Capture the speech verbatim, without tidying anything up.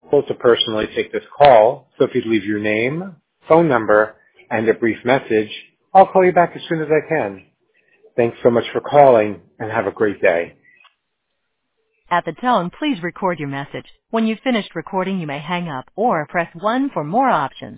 able to personally take this call, so if you'd leave your name, phone number, and a brief message, I'll call you back as soon as I can. Thanks so much for calling, and have a great day. At the tone, please record your message. When you've finished recording, you may hang up or press one for more options.